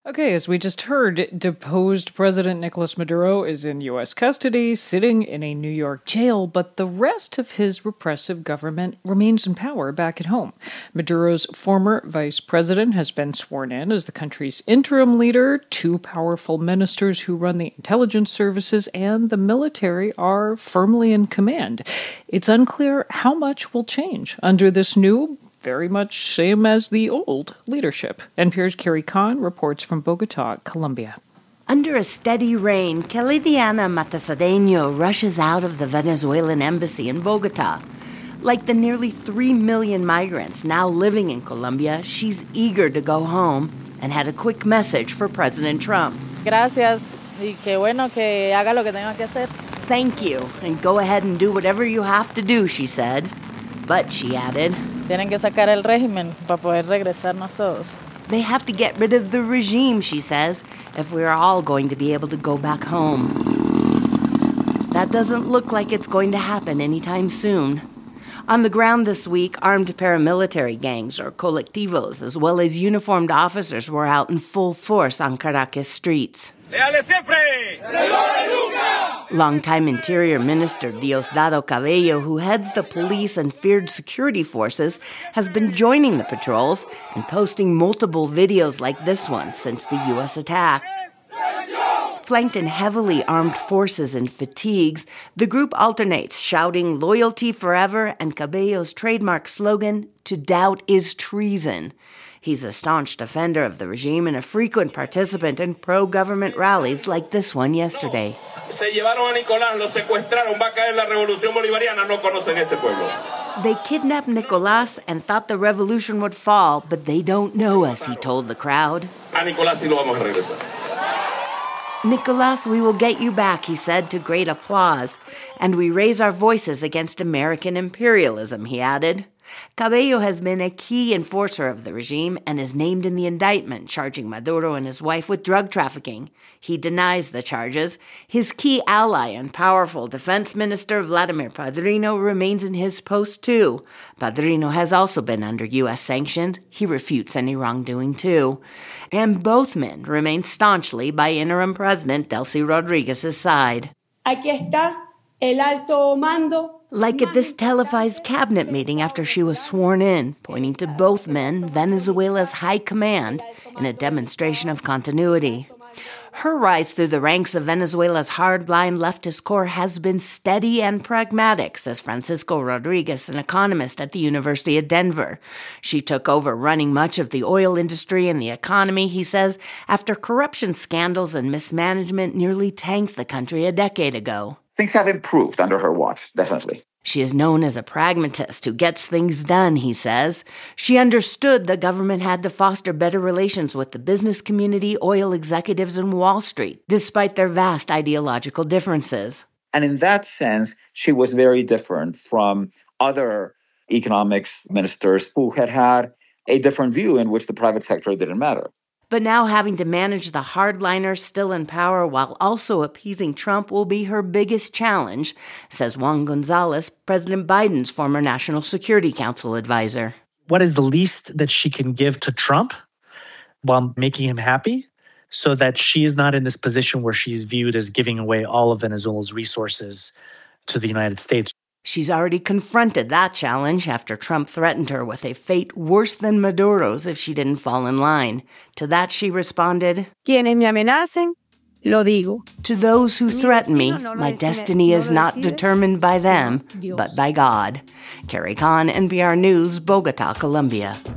Okay, as we just heard, deposed President Nicolas Maduro is in U.S. custody, sitting in a New York jail, but the rest of his repressive government remains in power back at home. Maduro's former vice president has been sworn in as the country's interim leader. Two powerful ministers who run the intelligence services and the military are firmly in command. It's unclear how much will change under this new, very much same as the old leadership. NPR's Carrie Kahn reports from Bogota, Colombia. Under a steady rain, Kelly-Diana Matasadeño rushes out of the Venezuelan embassy in Bogota. Like the nearly 3 million migrants now living in Colombia, she's eager to go home and had a quick message for President Trump. Gracias, y qué bueno que haga lo que tenga que hacer. Thank you, and go ahead and do whatever you have to do, she said. But, she added, Tienen que sacar el régimen para poder regresarnos todos. They have to get rid of the regime, she says, if we're all going to be able to go back home. That doesn't look like it's going to happen anytime soon. On the ground this week, armed paramilitary gangs, or colectivos, as well as uniformed officers were out in full force on Caracas streets. Longtime Interior Minister Diosdado Cabello, who heads the police and feared security forces, has been joining the patrols and posting multiple videos like this one since the U.S. attack. Flanked in heavily armed forces and fatigues, the group alternates shouting "Loyalty forever" and Cabello's trademark slogan, "To doubt is treason." He's a staunch defender of the regime and a frequent participant in pro-government rallies like this one yesterday. They kidnapped Nicolás and thought the revolution would fall, but they don't know us, he told the crowd. Nicolás, we will get you back, he said to great applause. And we raise our voices against American imperialism, he added. Cabello has been a key enforcer of the regime and is named in the indictment charging Maduro and his wife with drug trafficking. He denies the charges. His key ally and powerful defense minister Vladimir Padrino remains in his post too. Padrino has also been under U.S. sanctions. He refutes any wrongdoing too. And both men remain staunchly by interim President Delcy Rodriguez's side. Aquí está el alto mando. Like at this televised cabinet meeting after she was sworn in, pointing to both men, Venezuela's high command, in a demonstration of continuity. Her rise through the ranks of Venezuela's hardline leftist core has been steady and pragmatic, says Francisco Rodriguez, an economist at the University of Denver. She took over running much of the oil industry and the economy, he says, after corruption scandals and mismanagement nearly tanked the country a decade ago. Things have improved under her watch, definitely. She is known as a pragmatist who gets things done, he says. She understood the government had to foster better relations with the business community, oil executives, and Wall Street, despite their vast ideological differences. And in that sense, she was very different from other economics ministers who had a different view in which the private sector didn't matter. But now having to manage the hardliners still in power while also appeasing Trump will be her biggest challenge, says Juan Gonzalez, President Biden's former National Security Council advisor. What is the least that she can give to Trump while making him happy so that she is not in this position where she's viewed as giving away all of Venezuela's resources to the United States? She's already confronted that challenge after Trump threatened her with a fate worse than Maduro's if she didn't fall in line. To that she responded, Quienes me amenacen, lo digo. To those who threaten me, my destiny is not determined by them, but by God. Carrie Kahn, NPR News, Bogota, Colombia.